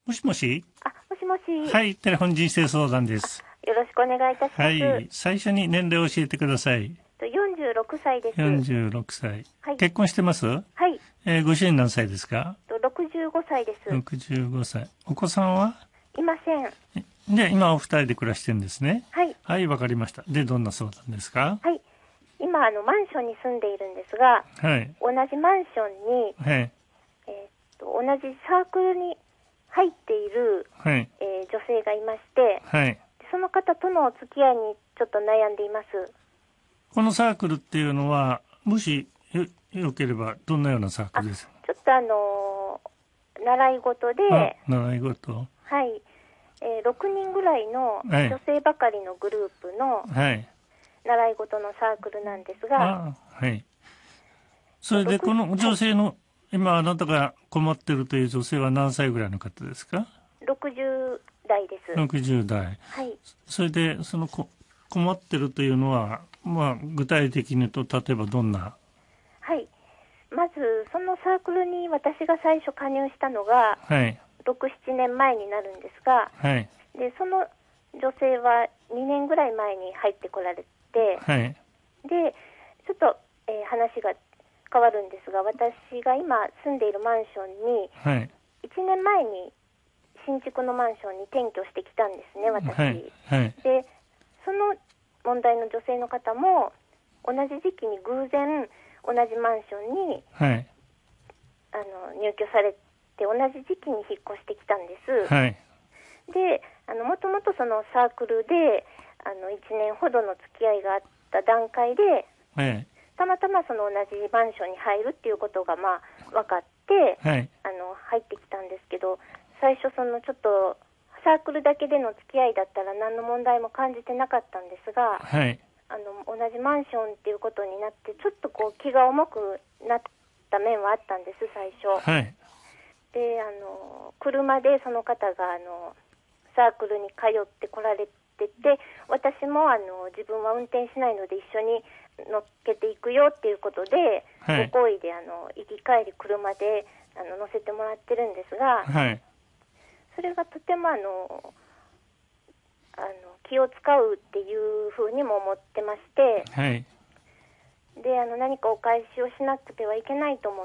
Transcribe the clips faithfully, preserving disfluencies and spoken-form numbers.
もしもし。 あ、もしもし。 はい、テレフォン人生相談です。 よろしくお願いいたします。 はい、最初に年齢を教えてください。 よんじゅうろくさいです。 よんじゅうろくさい。 はい、 結婚してます？ はい。 えー、ご主人何歳ですか？ ろくじゅうごさいです。 ろくじゅうごさい。お子さんはいません。 で、今お二人で暮らしてるんですね。 はい。 はい、わかりました。で、どんな相談ですか？ はい。今、あの、マンションに住んでいるんですが、 はい。 同じマンションに、 はい。 えーっと、同じサークルに入っている、 はい。 えー女性がいまして、 はい。 その方とのお付き合いにちょっと悩んでいます。 このサークルっていうのは、もしよ、よければ、どんなようなサークルですか？ ちょっとあのー習い事で、 あ、習い事。 はい、えーろくにんぐらいのはい女性ばかりのグループのはい。 習い事のサークルなんですが、 あ、はい。それで、 ろくこの女性の、今あなたが困ってるという女性は何歳ぐらいの方ですか？ ろくじゅうだいです。 ろくじゅうだい。 はい。 それで、そのこ困ってるというのは、まあ、具体的に言うと、例えばどんな？ はい。まず、そのサークルに私が最初加入したのが、 はい。 ろく、ななねんまえになるんですが、 はい。 で、その女性はにねんぐらい前に入ってこられて、 はい。 で、ちょっと、えー話が変わるんですが、私が今住んでいるマンションに、 はい。 いちねんまえに新築のマンションに転居してきたんですね、私。 はい。はい。 で、その問題の女性の方も、同じ時期に偶然、同じマンションにはい。 あの入居されて、同じ時期に引っ越してきたんです。 はい。 で、あのもともとそのサークルであのいちねんほどの付き合いがあった段階で、 はい。 たまたまその同じマンションに入るっていうことがまあ分かって、 はい。 あの入ってきたんですけど、最初そのちょっとサークルだけでの付き合いだったら何の問題も感じてなかったんですが、 はい。 あの同じマンションっていうことになってちょっとこう気が重くなった面はあったんです、最初。 はい。 で、あの車でその方があのサークルに通ってこられてて、私もあの自分は運転しないので一緒に乗っけていくよっていうことで、 はいご好意であの行き帰り車であの乗せてもらってるんですが、 はい。 それがとてもあのあの気を使うっていうふうにも思ってまして、 はい。 であの何かお返しをしなくてはいけないと思って、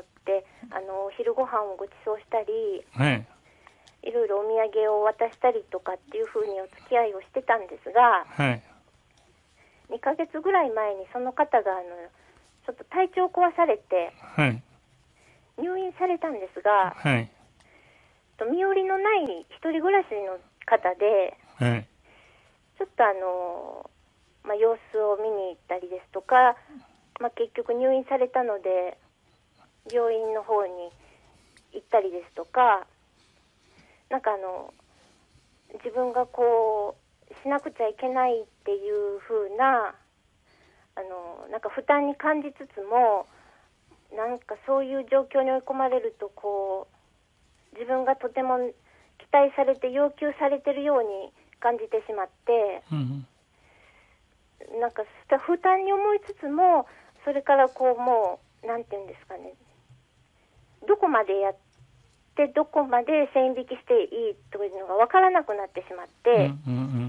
あのお昼ご飯をご馳走したり、 はい。 いろいろお土産を渡したりとかっていうふうにお付き合いをしてたんですが、 はい。 にかげつぐらい前にその方があのちょっと体調を壊されてはい。 入院されたんですが、 はい。 と身寄りのない一人暮らしの方で、 はい。 ちょっとあの、まあ、様子を見に行ったりですとか、まあ、結局入院されたので病院の方に行ったりですとか、なんかあの自分がこうしなくちゃいけないっていう風なあのなんか負担に感じつつも、なんかそういう状況に追い込まれるとこう自分がとても期待されて要求されてるように感じてしまって、 うん。 なんか負担に思いつつも、それからこうもうなんていうんですかね、どこまでやってどこまで線引きしていいというのが分からなくなってしまって、 うん。うん。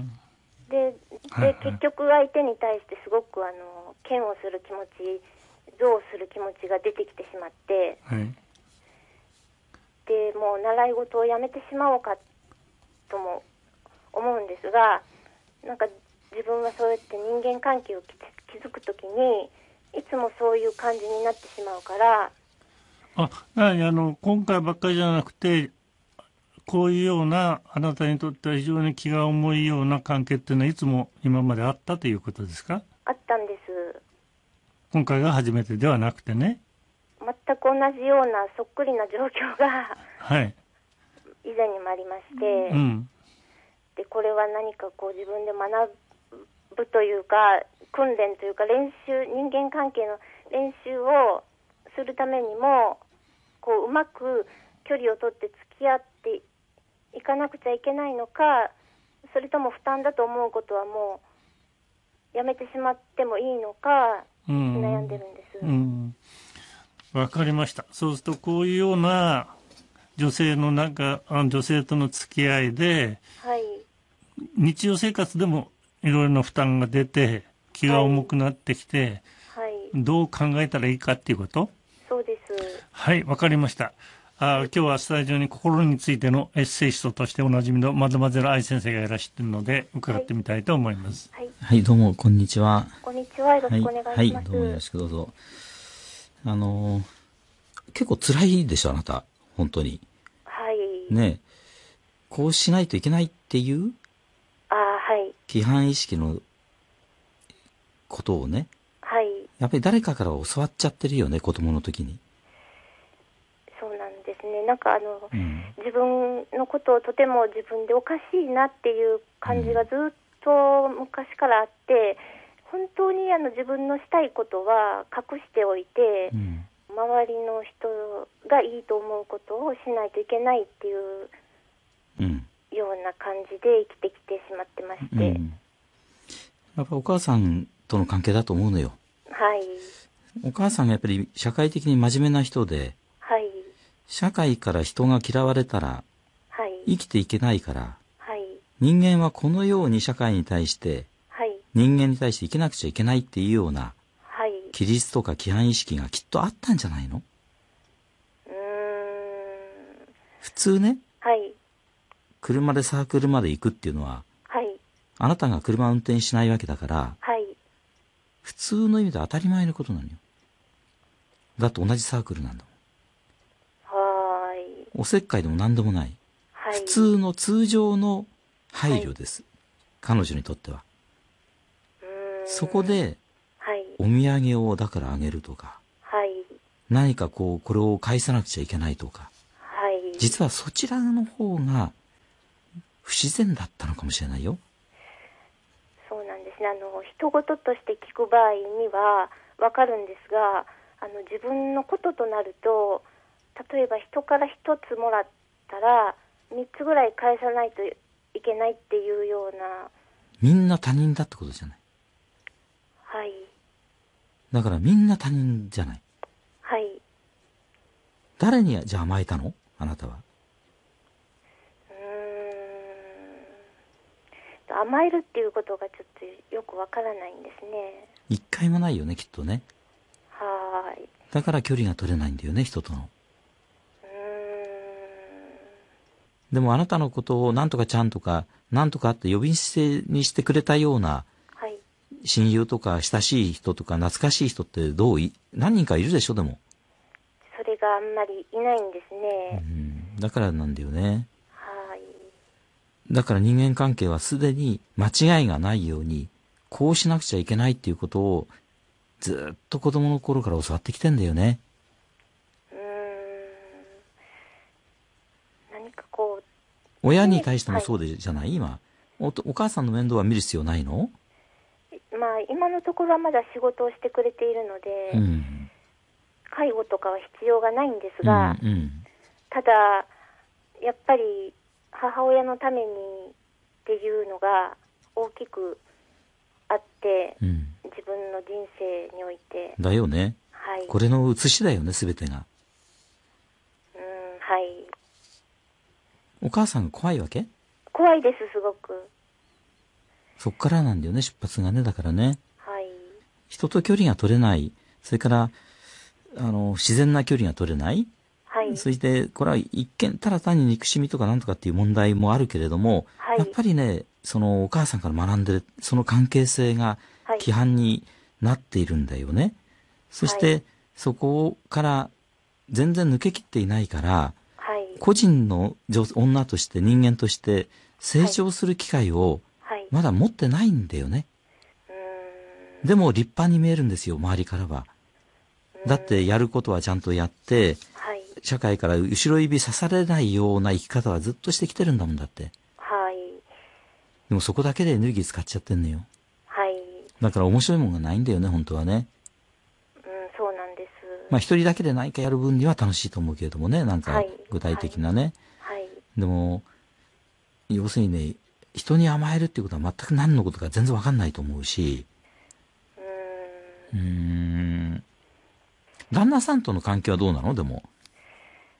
でで結局相手に対してすごくあの嫌悪する気持ち、憎悪する気持ちが出てきてしまって、 はい。 でもう習い事をやめてしまおうかとも思うんですが、なんか自分はそうやって人間関係を築くときにいつもそういう感じになってしまうから。 あ、なにあの今回ばっかりじゃなくて、こういうようなあなたにとっては非常に気が重いような関係っていうのはいつも今まであったということですか？ あったんです。 今回が初めてではなくてね。 全く同じようなそっくりな状況がはい。 以前にもありまして、 うん。 でこれは何かこう自分で学ぶというか訓練というか練習、人間関係の練習をするためにもこううまく距離を取って付き合っていかなくちゃいけないのか、それとも負担だと思うことはもうやめてしまってもいいのか悩んでるんです。 うん。わかりました。そうするとこういうような女性のなんか、あ女性との付き合いで、 はい。 日常生活でもいろいろな負担が出て、気が重くなってきて、 はい。 どう考えたらいいかっていうこと？ そうです。 はい、わかりました。あ、今日はスタジオに心についてのエッセイストとしておなじみのマドマゼル愛先生がいらしているので、伺ってみたいと思います。 はい。 はい、どうも、こんにちは。 こんにちは。よろしくお願いします。 はい、はい、どうもよろしくどうぞ。あのー、結構辛いでしょ、あなた。本当に。 はい。 ねえ。こうしないといけないっていう、 ああ、はい。 規範意識のことをね、 はい。 やっぱり誰かから教わっちゃってるよね、子供の時に。 そうなんですね。なんかあの、 うん、 自分のことをとても自分でおかしいなっていう感じがずっと昔からあって、本当にあの自分のしたいことは隠しておいて、 うん、 周りの人がいいと思うことをしないといけないっていううん、 ような感じで生きてきてしまってまして、 うん。やっぱお母さんとの関係だと思うのよ。 はい。 お母さんがやっぱり社会的に真面目な人で、 はい。 社会から人が嫌われたらはい。 生きていけないから、 はい。 人間はこのように社会に対してはい。 人間に対して生きなくちゃいけないっていうようなはい。 規律とか規範意識がきっとあったんじゃないの？ うーん。 普通ね、 はい。 車でサークルまで行くっていうのは、 はい。 あなたが車を運転しないわけだから、 はい。 普通の意味で当たり前のことなのよ。だって同じサークルなんだもん。 はーい。 おせっかいでも何でもない。 はい。 普通の通常の配慮です。彼女にとっては。 うーん。 そこで、 はい。 お土産をだからあげるとか、 はい。 何かこう、これを返さなくちゃいけないとか、 はい。 実はそちらの方が不自然だったのかもしれないよ。 そうなんですね。あの人事として聞く場合にはわかるんですが、あの自分のこととなると、例えば人から一つもらったら三つぐらい返さないといけないっていうような。 みんな他人だってことじゃない。 はい。 だからみんな他人じゃない。 はい。 誰にじゃあ甘えたの？あなたは。 うーん。甘えるっていうことがちょっとよくわからないんですね。 一回もないよね、きっとね。 はーい。 だから距離が取れないんだよね、人との。 うーん。 でもあなたのことをなんとかちゃんとか、なんとかって呼び捨てにしてくれたようなはい。 親友とか親しい人とか懐かしい人ってどうい、何人かいるでしょ、でも。 それがあんまりいないんですうね。 ん、だからなんだよね。 はい。 だから人間関係はすでに間違いがないように、こうしなくちゃいけないっていうことをずっと子供の頃から教わってきてんだよね。 うーん。何かこう。 親に対してもそうでじゃない？今お、お母さんの面倒は見る必要ないの？ まあ今のところはまだ仕事をしてくれているので、 うん。 介護とかは必要がないんですが、 うんうん、 ただやっぱり母親のためにっていうのが大きくあって、 うん、 自分の人生において。 だよね。 はい。 これの写しだよね、すべてが。 うん、はい。 お母さんが怖いわけ？ 怖いです、すごく。 そっからなんだよね、出発がね。だからね、 はい。 人と距離が取れない、それからあの自然な距離が取れない、 はい。 そしてこれは一見ただ単に憎しみとかなんとかっていう問題もあるけれども、 はい、 やっぱりね、そのお母さんから学んでるその関係性が規範になっているんだよね。はい、そして、はい、そこから全然抜けきっていないから、はい、個人の女女として人間として成長する機会をまだ持ってないんだよね。はい、でも立派に見えるんですよ、周りからは。だってやることはちゃんとやって、はい、社会から後ろ指刺されないような生き方はずっとしてきてるんだもんだって。はい。でもそこだけでエネルギー使っちゃってんのよ。はい。だから面白いもんがないんだよね、本当はね。 うん、そうなんです。 まあ一人だけで何かやる分には楽しいと思うけれどもね、なんか具体的なね。はい。はい、でも、要するにね、人に甘えるっていうことは全く何のことか全然わかんないと思うし。うーん。うーん。旦那さんとの関係はどうなの？でも。 お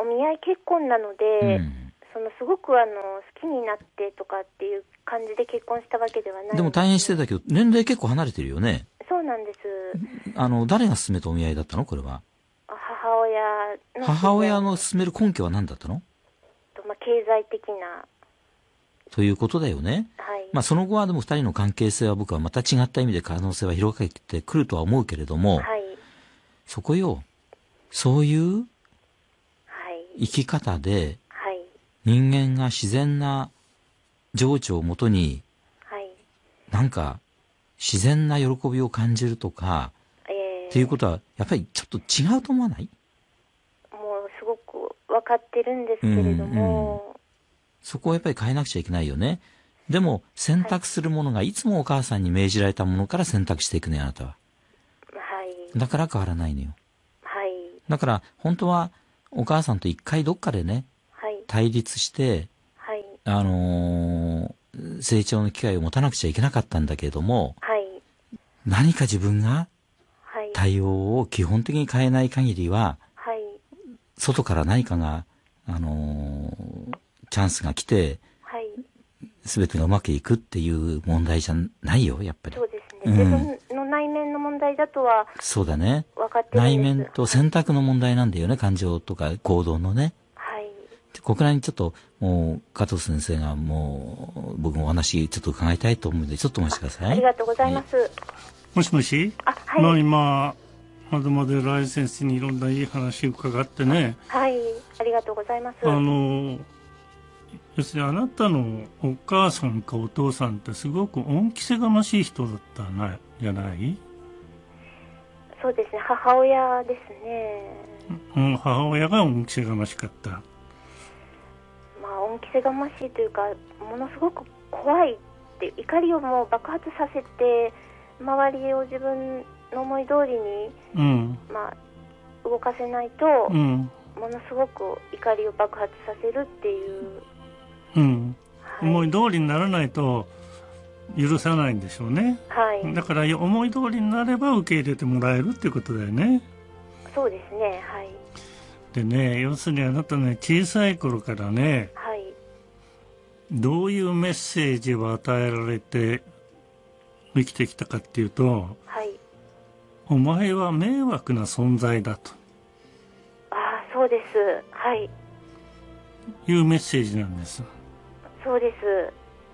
見合い結婚なので、 うんそのすごくあの好きになってとかっていう感じで結婚したわけではないんです。 でも大変してたけど、年齢結構離れてるよね。 そうなんです。 あの、誰が勧めたお見合いだったのこれは。 母親の。 母親の勧める根拠は何だったの？ と、まあ、経済的な。 ということだよね。 はい。 まあその後はでも二人の関係性は僕はまた違った意味で可能性は広がってくるとは思うけれども、 はい。 そこよ、そういうはい。 生き方で、 はい。 人間が自然な情緒をもとに、 はい。 なんか自然な喜びを感じるとか、 えー、 っていうことはやっぱりちょっと違うと思わない？ もうすごく分かってるんですけれども、 うんうん、そこをやっぱり変えなくちゃいけないよね。でも選択するものがいつもお母さんに命じられたものから選択していくね、あなたは。 はい。 だから変わらないのよ。 はい。 だから本当はお母さんと一回どっかでね、 はい。 対立して、 はい。 あのー、成長の機会を持たなくちゃいけなかったんだけれども、 はい。 何か自分がはい。 対応を基本的に変えない限りは、 はい。 外から何かが、あのー、チャンスが来て、 はい。 全てがうまくいくっていう問題じゃないよ、やっぱり。 そうですね。 うん、 自分の内面の問題だとは、 そうだね。 分かってるんです。 内面と選択の問題なんだよね、感情とか行動のね。 はい。 ここらにちょっと、もう、加藤先生がもう、僕もお話ちょっと伺いたいと思うので、ちょっとお待ちください。 ありがとうございます。はい、 もしもし。 あ、はい。 まあ今、まだまだライ先生にいろんないい話を伺ってね。 はい。ありがとうございます。 あの、要するにあなたのお母さんかお父さんってすごく恩着せがましい人だったな、じゃない？ そうですね。母親ですね。 うん、母親が恩着せがましかった。 まあ、恩着せがましいというか、ものすごく怖いって怒りをもう爆発させて、周りを自分の思い通りに、 うん、 まあ、動かせないと、 うん、 ものすごく怒りを爆発させるっていう、 うん、 はい、 思い通りにならないと許さないんでしょうね。 はい、 だから思い通りになれば受け入れてもらえるっていうことだよね。 そうですね。はい。 でね、要するにあなたね、小さい頃からね、 はい、 どういうメッセージを与えられて生きてきたかっていうと、 はい、 お前は迷惑な存在だと。 ああ、そうです。はい。 いうメッセージなんです。 そうです。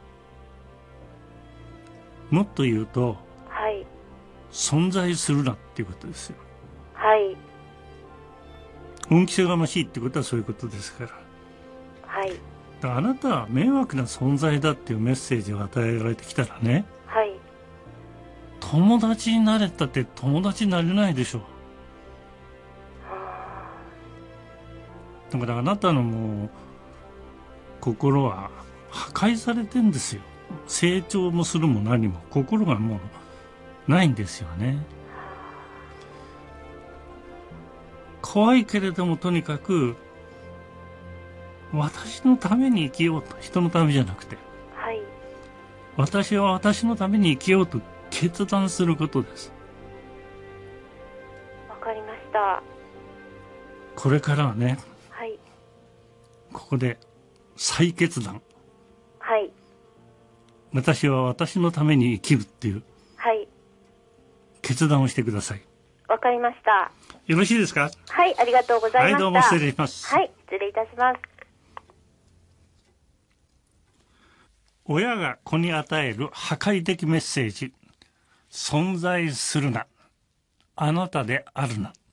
もっと言うと、 はい。 存在するなっていうことですよ。 はい。 恩着せがましいってことはそういうことですから。 はい。 だからあなたは迷惑な存在だっていうメッセージを与えられてきたらね、 はい。 友達になれたって友達になれないでしょう。だからあなたのもう心は破壊されてんですよ。成長もするも何も心がもうないんですよね。怖いけれどもとにかく私のために生きようと、人のためじゃなくて、 はい。 私は私のために生きようと決断することです。 わかりました。 これからはね、 はい。 ここで再決断。 はい。 私は私のために生きるっていうはい。 決断をしてください。 わかりました。 よろしいですか？ はい、ありがとうございました。 はい、どうも失礼します。 はい、失礼いたします。 親が子に与える破壊的メッセージ。存在するな。あなたであるな。